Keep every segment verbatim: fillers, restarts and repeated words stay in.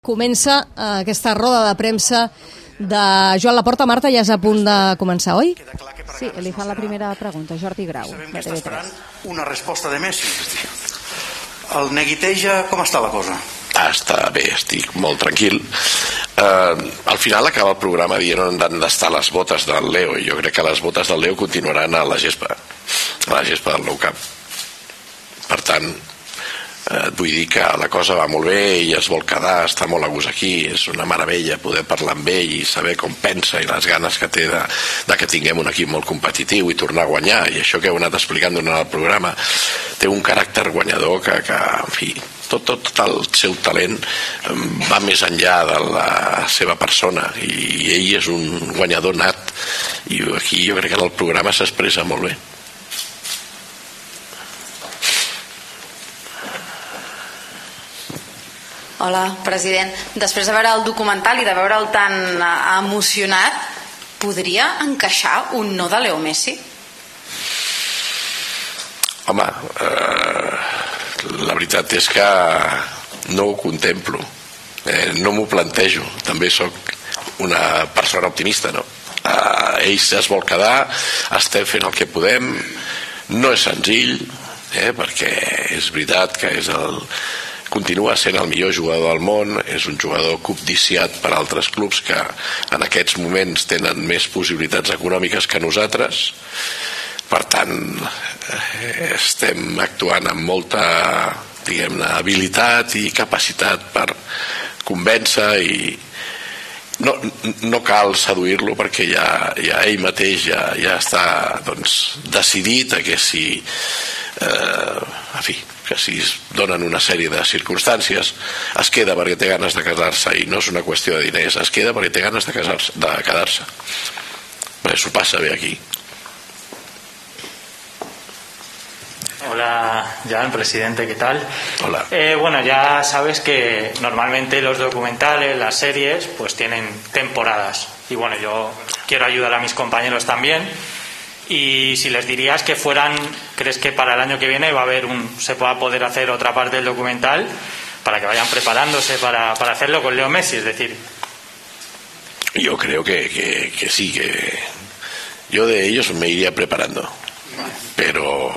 Comença eh, aquesta roda de premsa de Joan Laporta. Marta, ja és a punt de començar, oi? Sí, li fan la primera pregunta, Jordi Grau, de T V tres. Una resposta de Messi. El Neguiteja, com està la cosa? Ah, està bé, estic molt tranquil. Uh, al final acaba el programa dient on han d'estar les botes del Leo, i jo crec que les botes del Leo continuaran a la gespa, a la gespa del Nou Camp. Per tant, uh, et vull dir que la cosa va molt bé, ell es vol quedar, està molt a gust aquí, és una meravella poder parlar amb ell i saber com pensa i les ganes que té de, de que tinguem un equip molt competitiu i tornar a guanyar, i això que heu anat explicant durant el programa té un caràcter guanyador que, que en fi, tot, tot, tot el seu talent va més enllà de la seva persona, i ell és un guanyador nat, i aquí jo crec que en el programa s'expressa molt bé. Hola, president. Després de veure el documental i de veure'l tan emocionat, podria encaixar un no de Leo Messi? Home, eh, la veritat és que no ho contemplo, eh, no m'ho plantejo. També sóc una persona optimista, no? Eh, ell es vol quedar, estem fent el que podem, no és senzill, eh, perquè és veritat que és el, continua sent el millor jugador del món, és un jugador cobdiciat per altres clubs que en aquests moments tenen més possibilitats econòmiques que nosaltres. Per tant, estem actuant amb molta, diguem-ne, habilitat i capacitat per convèncer, i no, no cal seduir-lo perquè ja, ja ell mateix ja, ja està doncs, decidit a que si eh, en fi, que si es donen una sèrie de circumstàncies es queda perquè té ganes de casar-se, i no és una qüestió de diners, es queda perquè té ganes de, casar-se, de quedar-se. Bé, s'ho passa bé aquí. Hola, Jan, presidente, ¿qué tal? Hola. Eh, bueno, ya sabes que normalmente los documentales, las series, pues tienen temporadas. Y bueno, yo quiero ayudar a mis compañeros también. Y si les dirías que fueran, ¿crees que para el año que viene va a haber un, se pueda poder hacer otra parte del documental para que vayan preparándose para, para hacerlo con Leo Messi? Es decir, yo creo que, que, que sí, que yo de ellos me iría preparando, pero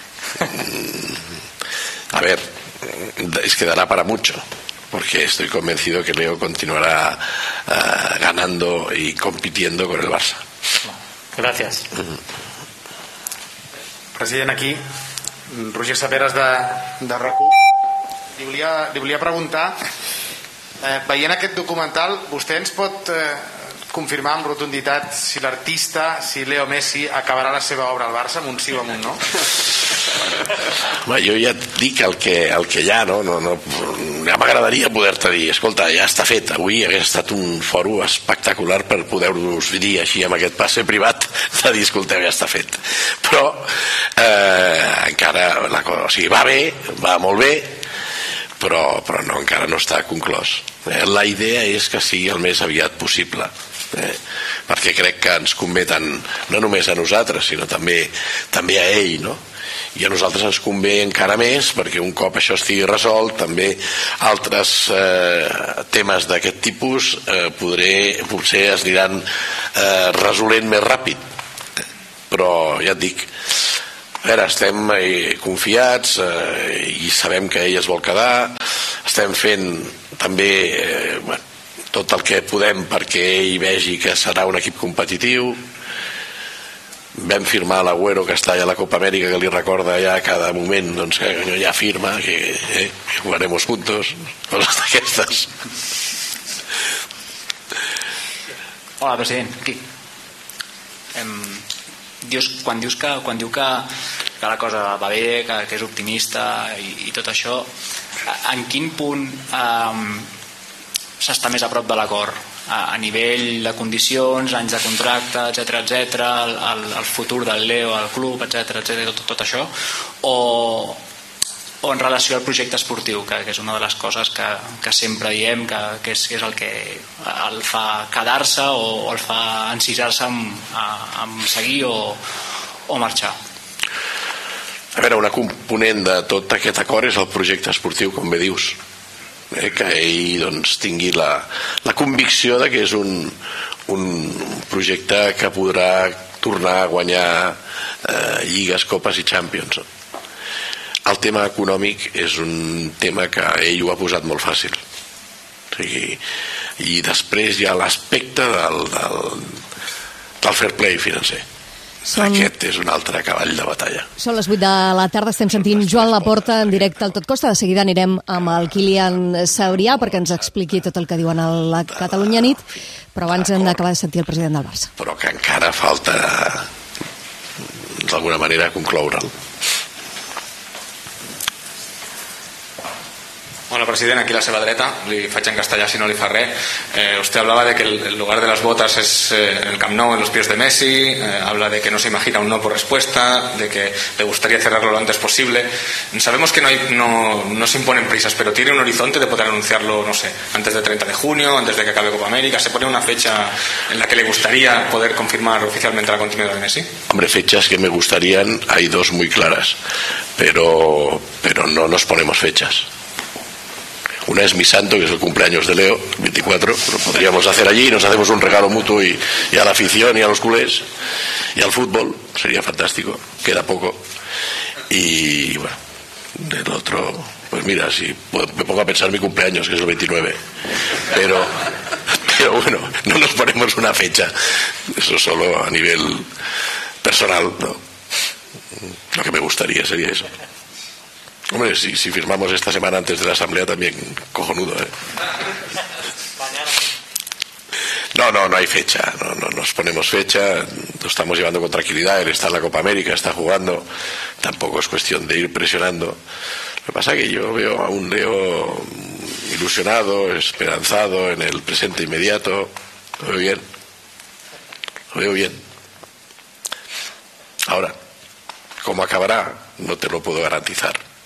a ver, es que dará para mucho, porque estoy convencido que Leo continuará uh, ganando y compitiendo con el Barça. Gràcies. President, aquí Roger Saperes de, de RAC u. Li volia, li volia preguntar, eh, veient aquest documental, vostè ens pot eh, confirmar amb rotunditat si l'artista, si Leo Messi acabarà la seva obra al Barça amb un sí o amb un no? Home, jo ja et dic el que, el que hi ha, no? No, no, ja m'agradaria poder-te dir, escolta, ja està fet, avui hagués estat un fòrum espectacular per poder-vos dir així amb aquest passe privat de dir, escolteu, ja està fet, però eh, encara la cosa, o sigui, va bé, va molt bé, però, però no, encara no està conclòs. Eh, la idea és que sigui el més aviat possible, eh, perquè crec que ens convé tant, no només a nosaltres, sinó també, també a ell, no? I a nosaltres ens convé encara més, perquè un cop això estigui resolt, també altres eh, temes d'aquest tipus eh, podré, potser es aniran eh, resolent més ràpid, però ja et dic, a veure, estem eh, confiats eh, i sabem que ell es vol quedar, estem fent també eh, bueno, tot el que podem perquè ell vegi que serà un equip competitiu. Vam firmar l'Agüero, que està allà a la Copa Amèrica, que li recorda ja a cada moment doncs, que ja firma que, eh, que jugaremos juntos, coses d'aquestes. Hola, president, aquí. Em, dius, quan dius que, quan diu que, que la cosa va bé, que, que és optimista i, i tot això, en quin punt um, s'està més a prop de l'acord? A, a nivell de condicions, anys de contracte, etcètera, etcètera, el, el, el futur del Leo al club, etcètera, etcètera, tot, tot això, o, o en relació al projecte esportiu, que, que és una de les coses que, que sempre diem que, que, és, que és el que el fa quedar-se o, o el fa encisar-se amb, amb seguir o, o marxar? A veure, una component de tot aquest acord és el projecte esportiu, com bé dius. eh, que ell doncs, tingui la, la convicció de que és un, un projecte que podrà tornar a guanyar eh, lligues, copes i Champions. El tema econòmic és un tema que ell ho ha posat molt fàcil. O sigui, i després hi ha l'aspecte del, del, del fair play financer. Són... Aquest és un altre cavall de batalla. Són les vuit de la tarda, estem sentint Joan Laporta en directe al Tot Costa. De seguida anirem amb el Kilian Sabrià perquè ens expliqui tot el que diuen a la Catalunya Nit, però abans hem d'acabar de sentir el president del Barça. Però que encara falta d'alguna manera concloure'l. Hola, president, aquí a la seva dreta, li faig en castellà si no li fa res. Eh, usted hablaba de que el, el lugar de las botas es eh, el Camp Nou, en los pies de Messi, eh, habla de que no se imagina un no por respuesta, de que le gustaría cerrarlo lo antes posible. Sabemos que no, hay, no, no se imponen prisas, pero tiene un horizonte de poder anunciarlo, no sé, antes del treinta de junio, antes de que acabe Copa América. ¿Se pone una fecha en la que le gustaría poder confirmar oficialmente la continuidad de Messi? Hombre, fechas que me gustarían, hay dos muy claras, pero, pero no nos ponemos fechas. Una es mi santo, que es el cumpleaños de Leo, veinticuatro, lo podríamos hacer allí, nos hacemos un regalo mutuo y, y a la afición y a los culés y al fútbol, sería fantástico, queda poco. Y bueno, el otro, pues mira, si me pongo a pensar mi cumpleaños, que es el veintinueve, pero, pero bueno, no nos ponemos una fecha, eso solo a nivel personal, ¿no? Lo que me gustaría sería eso. Hombre, si, si firmamos esta semana antes de la asamblea también cojonudo, ¿eh? No, no, no hay fecha, no, no nos ponemos fecha, lo estamos llevando con tranquilidad, él está en la Copa América, está jugando, tampoco es cuestión de ir presionando. Lo que pasa es que yo veo a un Leo ilusionado, esperanzado en el presente inmediato, lo veo bien, lo veo bien. Ahora, ¿cómo acabará? No te lo puedo garantizar.